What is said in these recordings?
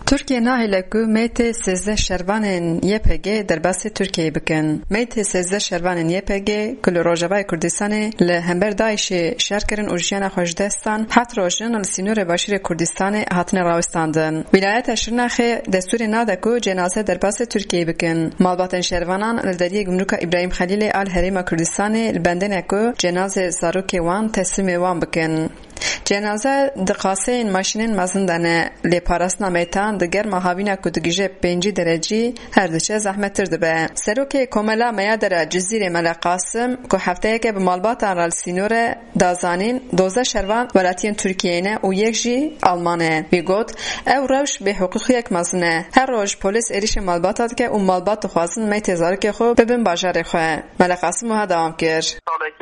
Türkiye nahile ku meyte 13 şervanên YPG derbasê Türkiye bikin. Meyte 13 şervanên YPG ku li Rojavayê Kurdistanê li hember Daişê şer kirin û jiyana xweşdestan hat rojin li sînorê başîrê Kurdistanê hatine rawestandin. Vilayeta Şirnexê destûrê nade ku cenaze derbasê Türkiye bikin. Malbatên şervanan li deriyê Gumruka İbrahim Xelîlê al Herêma Kurdistanê li bendêne ku cenazê zarokê wan teslîmê wan bikin. Cenaze di qaseyên maşînên mezin de ne lê parastina mêtan di germa havîna ku digije 5 derecî her diçe zehmettir dibe. Serokê Komela Meyadera Cizîrê Melek Qasım ku hefteyeke bi malbatan re li sînorê dazanîn 12 şervan welatiyên Tirkiyeyê ne û yek jî Alman e. Wî got ew rewş bêhuquqiyek mezin e. Her roj polîs êrişê malbata dike û malbat dixwazin meytê zarokê xwe bibin bajarê xwe. Melek Qasım wiha dewam kir.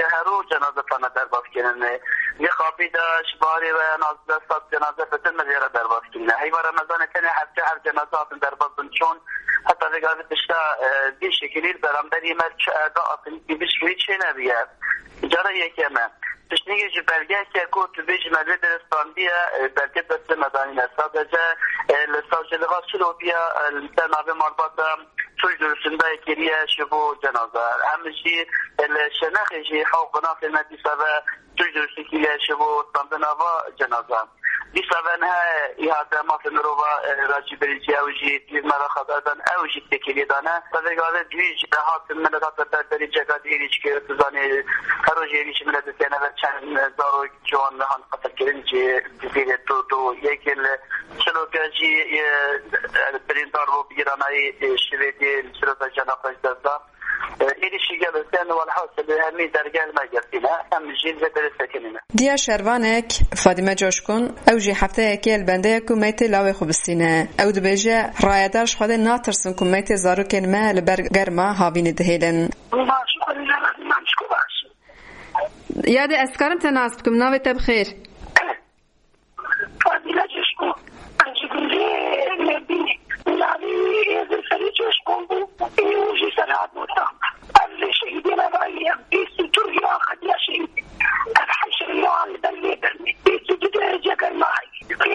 يخافي داش باري وناز دستات جنازة فتن مزيرة درباس كنا هاي مرة مزانة تانية حتى هر جنازات درباس بنشون حتى في قابل تشتا دي شكليل برامبري مرش أداء بيش فيتش هنا بيها جارة يكيما تشنيجي جبالجاه كيكو تبيج مدرد الاسطاندية بلقى دست مداني نسادجة لساجلغات شلو بيها المتنابي مربطة توی درسنده کریه شبو جنازه همشی الشناخی جی حوق نافی مدیسه و توی درسنده کریه شبو تندنوا جنازه دیسه و نه ایهاده مافی مروبا راجی بریجی اوجی دیز مرا خدادن اوجی تکیلی دانه تدگاده دویج دهات ملدات برداری جگادی ایریچ که تزانی هروجی ایریچ ملدتینه و چند زارو جوان نهان قطر کرین جی دیزیر تو یکل چلو گجی بریندار رو بیرانایی شویدی الشرطة جناقة جدة إلي شيء قبل سنة والحوصل همي درجال ما جرتنا هم جيل زدر سكننا. ديا شرفانك فاطمة جوشكون أو جي حفتة كيل بنديكو ميتة لاوي خبستينه أو دبيجة رايدارش خدين ناترسنكم ميتة زاروكين ما لبرجر ما هابين دهيلن. ما شكرا لك ما شكراش. يا دي أسكارن تناسبكم ناوي تبخير. فاطمة جوشكون أنجي نبي يعني إذا فريجوش كونغو يوجي سنعد مطلق اللي شهيدنا رأيي بيسي تريا أخذ يا شهيد الحشر يوان لبلي برمي بيسي درجة قرماي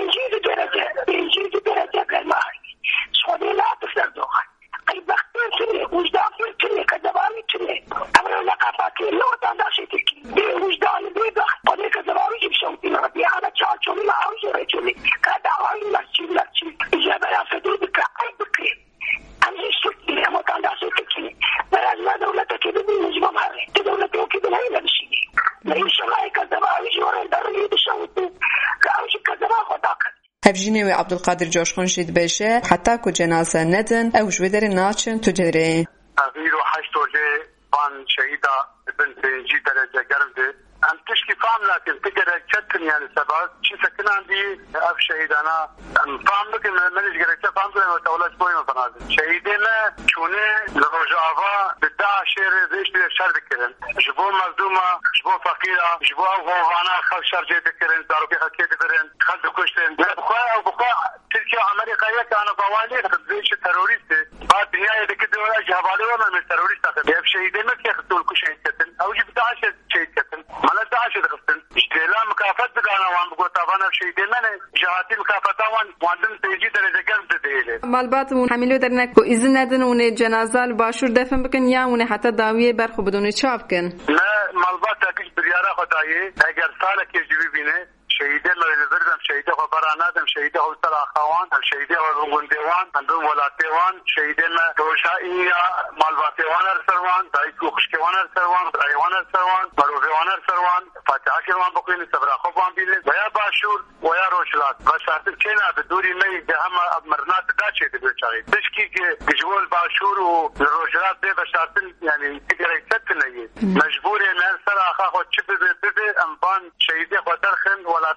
ينجي درجة قرماي شوالي لا تفردوها أي بختين تلي وجدان تلي كذباني تلي أمر لقافاتي لو تنداشي تلي بي وجدان بي بخت قولي كذباني جبشون بي ربي أنا تشالشوني ما أوجي رجولي كدعواني لكي إجابة يا فدودك أي بكري أنا شكري يا مكانداشي تلي بلد ما دولتك بدي نجمع ماري تدولتك وكي بلهي لبشيني لإن شغاي كذباني جوري درني بشوتو كأوجي كذبان خداك هفجینی و عبدالقادر جوشخون شید بشه حتی که جنازه ندن او جویدر ناچن تو جدره اغیرو حشت وجه بان شهیده بنت بینجی درجه گرده ام تشكي فهم لكن تقدر تشتن يعني سبب شي سكن عندي اف شهيدانا فهم لكن مانيش قريت فهم لانه تولد بوين فنادق شهيدنا شونه الرجافه بدع شير زيش شر ذكرن جبو مظلومه جبو فقيره جبو غوانا خل شر ذكرن دارو في حكي ذكرن خل كشتن بخوا تركيا امريكا كان بوالي زيش تيروريست بعد الدنيا ذيك الدوله جهبالي ولا من تيروريست اف شهيدنا كيختول كل شيء كتن او جبدع شيء كتن مالا داعش دخلتن اشتلا مكافات دقانا وان بقول طبعا شهيدنا جهاتي مكافات وان تيجي درجه قلب ديله مالبات حملو درنك و اذن ندن ون جنازه باشور دفن بكن یا ون حتی داویه برخو بدون چاپ کن نه مالبات تاکش بریاره خدایی اگر سالک جوی بینه شهيده لردم شهيده خبراناتم شهيده حوصل اخوان شهيده غوندوان اندون ولاتوان شهيده ما روشائيا مالباتوان ارسروان دايكو خشكوان ارسروان دايوان ارسروان مروفوان ارسروان فاتحه كروان بقين صبر خوان بيل ويا باشور ويا روشلات بشارت كنا بدوري مي هم مرنات داچه دبچاي تشكي جوول باشور وروشلات ده بشارت يعني تقدر تتني مجبور ان ارسل اخو تشبه امبان شهيده خدرخن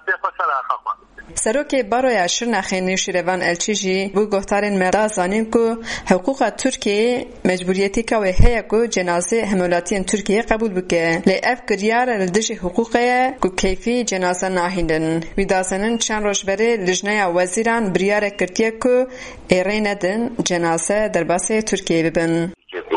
سروکی برای شرنخی نیوشیروان الچیجی بو گفتارین مرا زانین کو حقوق ترکیه مجبوریتی که و هیا کو جنازه همولاتین ترکیه قبول بکه لی اف کریار لدش حقوقه کو کیفی جنازه ناهیندن ویدازنن چند روش بره لجنه وزیران بریار کرتیه کو ایرین ندن جنازه در باسه ترکیه ببن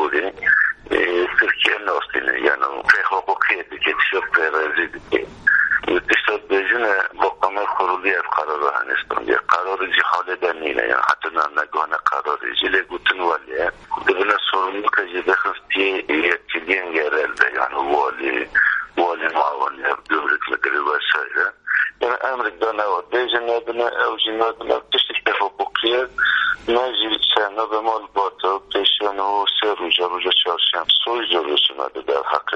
ترکیه ناستینه یعنی حقوقی دیگه شب رزیدی اقتصاد بجنه مقام خرولی ضروری قرار هنستان یه قرار جی خالده نینه یعنی حتی نگانه قراری جی لگوتن والیه دبنا سرمو که جی بخستی یکیلین گرل ده یعنی والی معاونی دولت مدری وسایره یعنی امریک دانه و دیجه نادنه او جی نادنه تشتیک تفاقیه نجی سنه به مال باتا پیشانه و سه روژه چارشم سوی جلوشونه در حق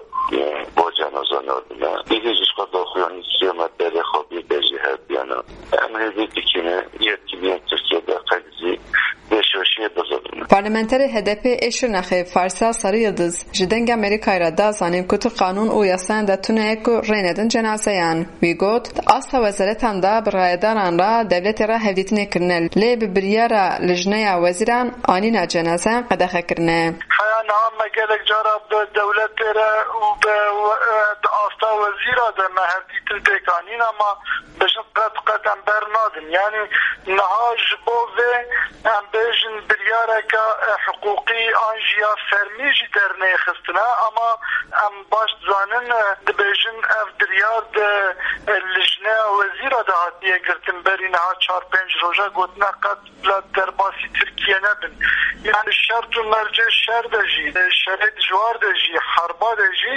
با جنازه نادنه دیگه جیش قد خویانی سیامت در خوابی بجی هد یعنی امریکی دیکنه یکیلین ترکیه در قدزی بشوشیه بزرگونه پارلمانتر HDP Eşirnexê Farsa Sarı Yıldız ji dengê Amerîkayê re da zanîn ku tu qanûn û yasayan de tune ku rênedin cenazeyan. Wî got asta wezaretan da bi rayedaran re devletê re hevdîtinê kirine lê bi biryara lijneya wezîran anîna cenazeyan qedexe kirine. Xeyana me gelek cara bi devletê re û bi asta wezîra de me hevdîtin têkanîn ama bejin qed em bernadin yani niha ji bo vê em bêjin biryareka حقوقی آنجیا فرمی جی درنه خستنه اما ام باش زانن دبیجن اف دریار ده لجنه وزیره ده هاتیه گرتن برینه ها 4-5 روژه گوتنه قد بلاد درباسی ترکیه نبن yani şart و مرجع شر ده جی شرط جوار ده جی حربا ده جی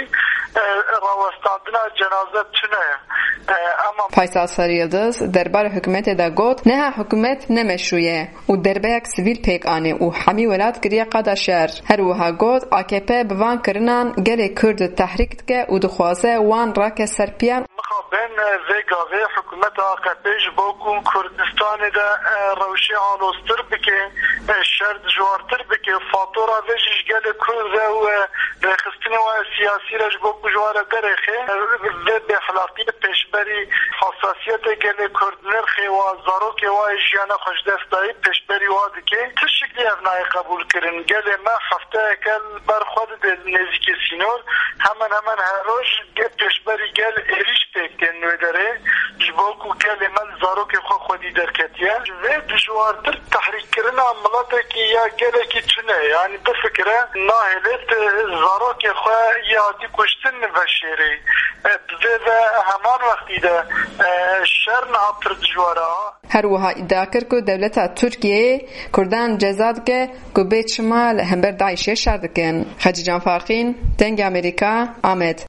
راوستاندنا جنازه تونه اما Faysal Sarı Yıldız derbar hükümete de got neha hükümet ne meşruye u derbeyek sivil pek ane u hami velat giriye qada şer her wiha got AKP bi van kirinan gelê Kurd tehrik dike û dixwaze wan rake serpiyan ben vegavê hükümet AKP ji bo ku Kurdistanê de rewşê alostir bike şer dijwartir bike fatura ve ji gelê Kurd ve rêxistinê we siyasî re ji bo ku ji ware derêxê ve bêxelaqiyê pêşberî hassasiyetê gelê Kurd nirxê wa zarokê wa jiyana xweşdestayî pêşberî wa dike ti şeklî ev nayê qebûl kirin gelê me hefteyeke ber xwe dide nêzîkê sînor hemen her roj pêşberî gel êriş pêk tên wê derê ji bo ku gelê me zarokê xwe xwedî derketiye vê dijwartir tehrîkkirina miletekî ya gelekî tune yani bifikire nahêlê zarokê xwe ya hatî kuştin veşêrê ve heman wextî de şer niha pir dijwar e her wiha îdia kir ku devleta Tirkiyeyê Kurdan ceza dike ku bê çima li hember Daişê şer dikin. Xecî Canfaqîn, Dengê Amerîka, Amed.